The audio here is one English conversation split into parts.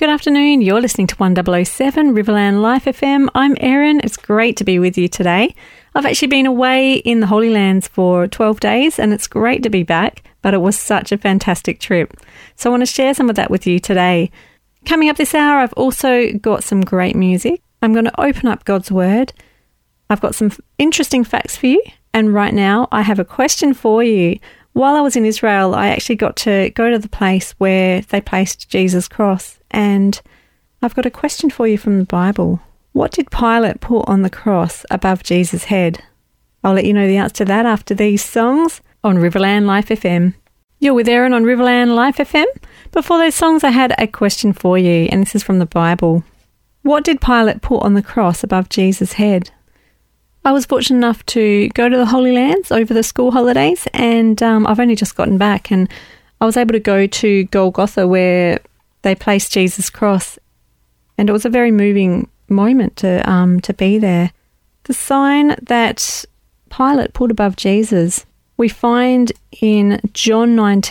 good afternoon. You're listening to 1007 Riverland Life FM. I'm Erin. It's great to be with you today. I've actually been away in the Holy Lands for 12 days and it's great to be back, but it was such a fantastic trip. So I want to share some of that with you today. Coming up this hour, I've also got some great music. I'm going to open up God's Word. I've got some interesting facts for you. And right now, I have a question for you. While I was in Israel, I actually got to go to the place where they placed Jesus' cross. And I've got a question for you from the Bible. What did Pilate put on the cross above Jesus' head? I'll let you know the answer to that after these songs on Riverland Life FM. You're with Erin on Riverland Life FM. Before those songs, I had a question for you, and this is from the Bible. What did Pilate put on the cross above Jesus' head? I was fortunate enough to go to the Holy Lands over the school holidays, and I've only just gotten back, and I was able to go to Golgotha where they placed Jesus' cross, and it was a very moving moment to be there. The sign that Pilate put above Jesus, we find in John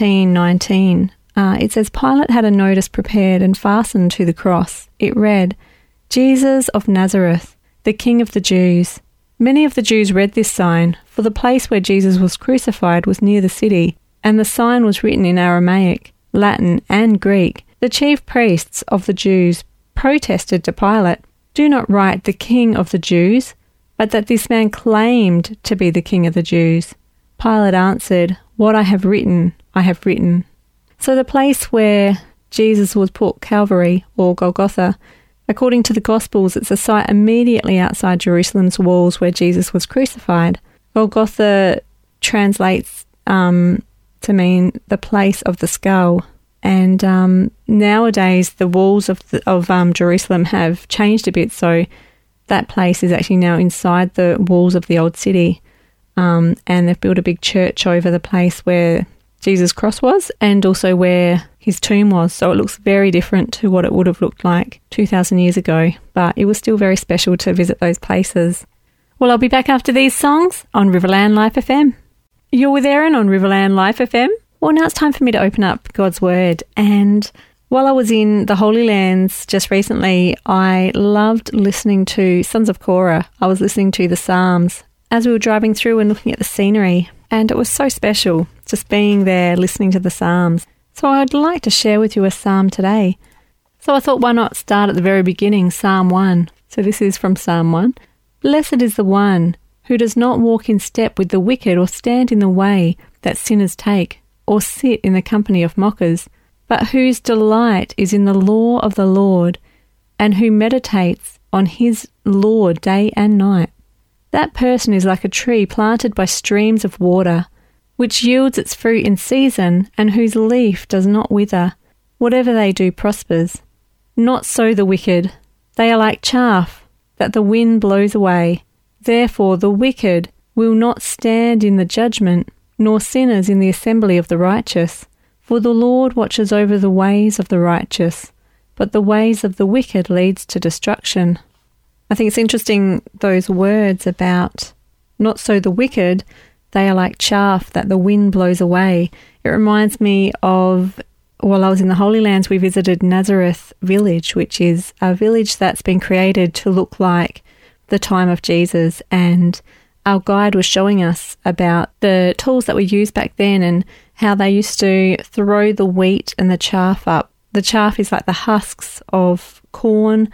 19:19. It says, Pilate had a notice prepared and fastened to the cross. It read, Jesus of Nazareth, the King of the Jews. Many of the Jews read this sign, for the place where Jesus was crucified was near the city, and the sign was written in Aramaic, Latin, and Greek. The chief priests of the Jews protested to Pilate, do not write the King of the Jews, but that this man claimed to be the King of the Jews. Pilate answered, what I have written, I have written. So the place where Jesus was put, Calvary, or Golgotha, according to the Gospels, it's a site immediately outside Jerusalem's walls where Jesus was crucified. Golgotha translates to mean the place of the skull. And nowadays, the walls of Jerusalem have changed a bit, so that place is actually now inside the walls of the old city. And they've built a big church over the place where Jesus' cross was and also where his tomb was. So it looks very different to what it would have looked like 2,000 years ago. But it was still very special to visit those places. Well, I'll be back after these songs on Riverland Life FM. You're with Erin on Riverland Life FM. Well, now it's time for me to open up God's Word. And while I was in the Holy Lands just recently, I loved listening to Sons of Korah. I was listening to the Psalms as we were driving through and looking at the scenery. And it was so special just being there listening to the Psalms. So I'd like to share with you a psalm today. So I thought, why not start at the very beginning, Psalm 1. So this is from Psalm 1. Blessed is the one who does not walk in step with the wicked or stand in the way that sinners take or sit in the company of mockers, but whose delight is in the law of the Lord and who meditates on his law day and night. That person is like a tree planted by streams of water, which yields its fruit in season and whose leaf does not wither. Whatever they do prospers. Not so the wicked. They are like chaff that the wind blows away. Therefore the wicked will not stand in the judgment, nor sinners in the assembly of the righteous. For the Lord watches over the ways of the righteous, but the ways of the wicked leads to destruction. I think it's interesting, those words about not so the wicked, they are like chaff that the wind blows away. It reminds me of, while I was in the Holy Lands, we visited Nazareth Village, which is a village that's been created to look like the time of Jesus. And our guide was showing us about the tools that were used back then and how they used to throw the wheat and the chaff up. The chaff is like the husks of corn,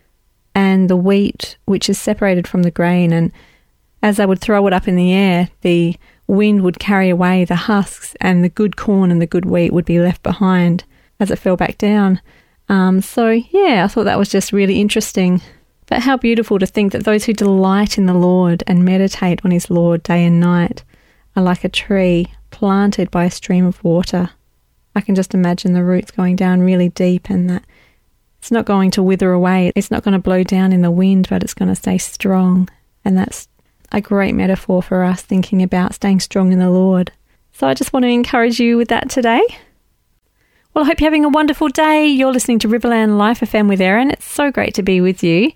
and the wheat, which is separated from the grain. And as they would throw it up in the air, the wind would carry away the husks and the good corn and the good wheat would be left behind as it fell back down. I thought that was just really interesting. But how beautiful to think that those who delight in the Lord and meditate on his law day and night are like a tree planted by a stream of water. I can just imagine the roots going down really deep and that it's not going to wither away. It's not going to blow down in the wind, but it's going to stay strong. And that's a great metaphor for us thinking about staying strong in the Lord. So I just want to encourage you with that today. Well, I hope you're having a wonderful day. You're listening to Riverland Life FM with Erin. It's so great to be with you.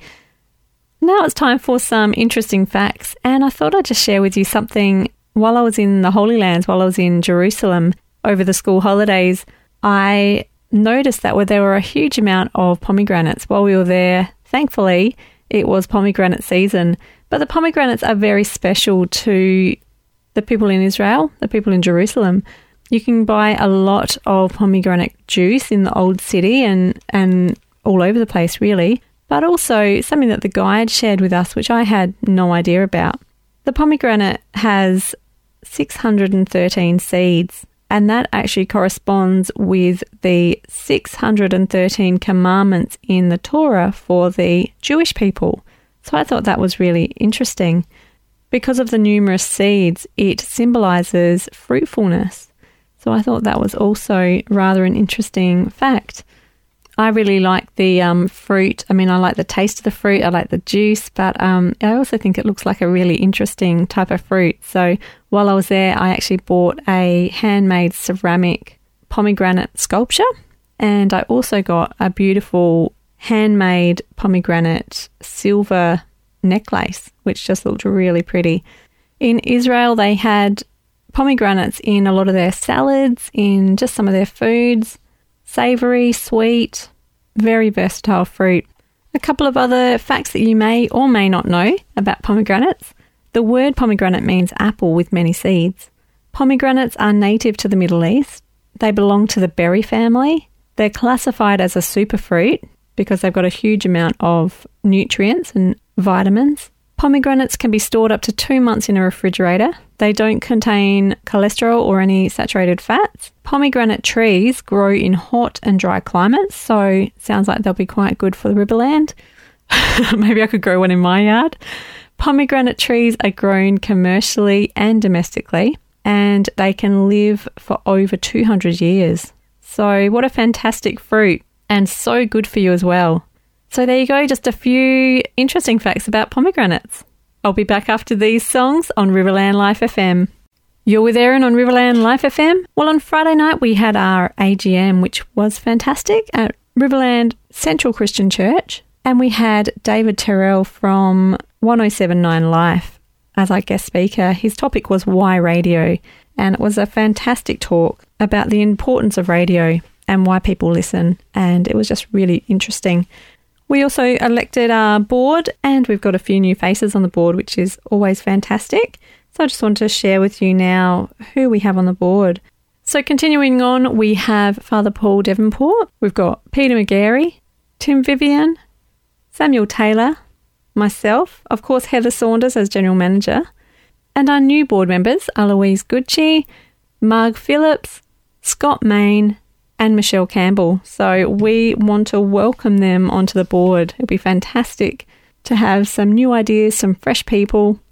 Now it's time for some interesting facts. And I thought I'd just share with you something while I was in the Holy Lands, while I was in Jerusalem over the school holidays. I noticed that there were a huge amount of pomegranates while we were there. Thankfully, it was pomegranate season, but the pomegranates are very special to the people in Israel, the people in Jerusalem. You can buy a lot of pomegranate juice in the old city and all over the place, really, but also something that the guide shared with us, which I had no idea about. The pomegranate has 613 seeds, and that actually corresponds with the 613 commandments in the Torah for the Jewish people. So I thought that was really interesting. Because of the numerous seeds, it symbolizes fruitfulness. So I thought that was also rather an interesting fact. I really like the fruit. I mean, I like the taste of the fruit. I like the juice, but I also think it looks like a really interesting type of fruit. So while I was there, I actually bought a handmade ceramic pomegranate sculpture, and I also got a beautiful handmade pomegranate silver necklace, which just looked really pretty. In Israel, they had pomegranates in a lot of their salads, in just some of their foods. Savoury, sweet, very versatile fruit. A couple of other facts that you may or may not know about pomegranates. The word pomegranate means apple with many seeds. Pomegranates are native to the Middle East. They belong to the berry family. They're classified as a superfruit because they've got a huge amount of nutrients and vitamins. Pomegranates can be stored up to 2 months in a refrigerator. They don't contain cholesterol or any saturated fats. Pomegranate trees grow in hot and dry climates, so sounds like they'll be quite good for the Riverland. Maybe I could grow one in my yard. Pomegranate trees are grown commercially and domestically, and they can live for over 200 years. So what a fantastic fruit, and so good for you as well. So there you go, just a few interesting facts about pomegranates. I'll be back after these songs on Riverland Life FM. You're with Erin on Riverland Life FM. Well, on Friday night we had our AGM, which was fantastic, at Riverland Central Christian Church. And we had David Terrell from 1079 Life as our guest speaker. His topic was Why Radio, and it was a fantastic talk about the importance of radio and why people listen, and it was just really interesting. We also elected our board, and we've got a few new faces on the board, which is always fantastic. So I just want to share with you now who we have on the board. So continuing on, we have Father Paul Devonport. We've got Peter McGarry, Tim Vivian, Samuel Taylor, myself, of course Heather Saunders as General Manager, and our new board members are Louise Gucci, Marg Phillips, Scott Main, and Michelle Campbell. So we want to welcome them onto the board. It'll be fantastic to have some new ideas, some fresh people.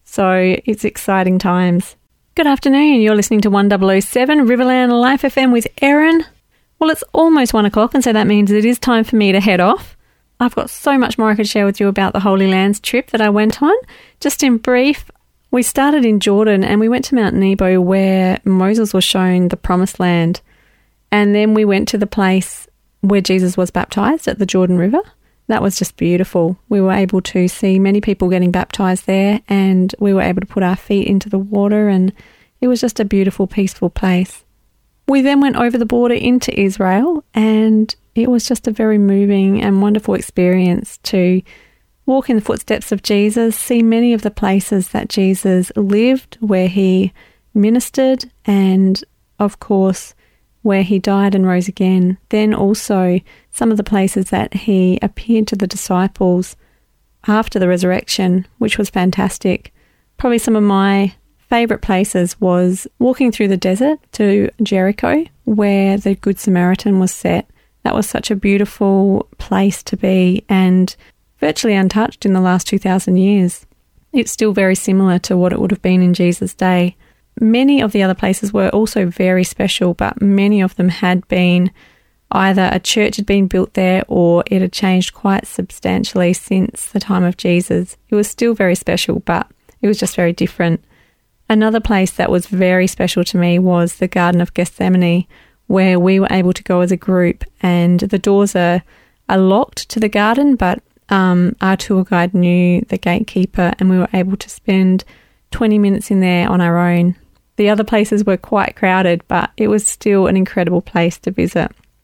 So it's exciting times. Good afternoon. You're listening to 1007 Riverland Life FM with Erin. Well, it's almost 1 o'clock, and so that means it is time for me to head off. I've got so much more I could share with you about the Holy Lands trip that I went on. Just in brief, we started in Jordan and we went to Mount Nebo where Moses was shown the Promised Land. And then we went to the place where Jesus was baptised at the Jordan River. That was just beautiful. We were able to see many people getting baptised there, and we were able to put our feet into the water, and it was just a beautiful, peaceful place. We then went over the border into Israel, and it was just a very moving and wonderful experience to walk in the footsteps of Jesus, see many of the places that Jesus lived, where he ministered, and of course where he died and rose again. Then also some of the places that he appeared to the disciples after the resurrection, which was fantastic. Probably some of my favourite places was walking through the desert to Jericho, where the Good Samaritan was set. That was such a beautiful place to be, and virtually untouched in the last 2,000 years. It's still very similar to what it would have been in Jesus' day. Many of the other places were also very special, but many of them had been either a church had been built there or it had changed quite substantially since the time of Jesus. It was still very special, but it was just very different. Another place that was very special to me was the Garden of Gethsemane, where we were able to go as a group, and the doors are locked to the garden, but our tour guide knew the gatekeeper and we were able to spend 20 minutes in there on our own. The other places were quite crowded, but it was still an incredible place to visit.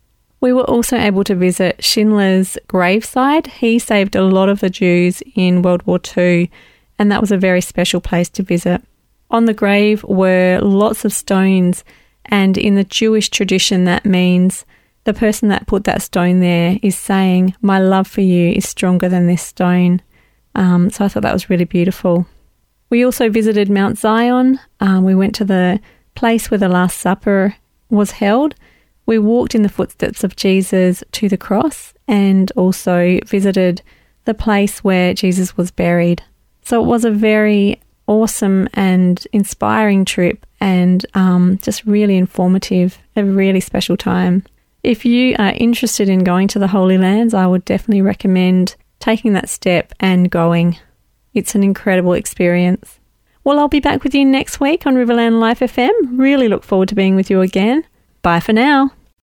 We were also able to visit Schindler's graveside. He saved a lot of the Jews in World War II, and that was a very special place to visit. On the grave were lots of stones, and in the Jewish tradition that means the person that put that stone there is saying, "My love for you is stronger than this stone." So I thought that was really beautiful. We also visited Mount Zion. We went to the place where the Last Supper was held. We walked in the footsteps of Jesus to the cross and also visited the place where Jesus was buried. So it was a very awesome and inspiring trip, and just really informative, a really special time. If you are interested in going to the Holy Lands, I would definitely recommend taking that step and going. It's an incredible experience. Well, I'll be back with you next week on Riverland Life FM. Really look forward to being with you again. Bye for now.